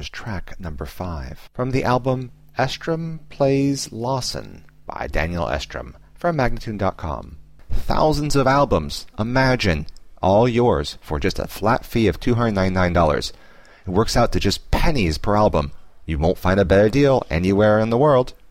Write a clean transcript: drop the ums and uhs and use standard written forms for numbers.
was track number 5 from the album Estrom Plays Lawson by Daniel Estrom from Magnatune.com. Thousands of albums, imagine, all yours for just a flat fee of $299. It works out to just pennies per album. You won't find a better deal anywhere in the world.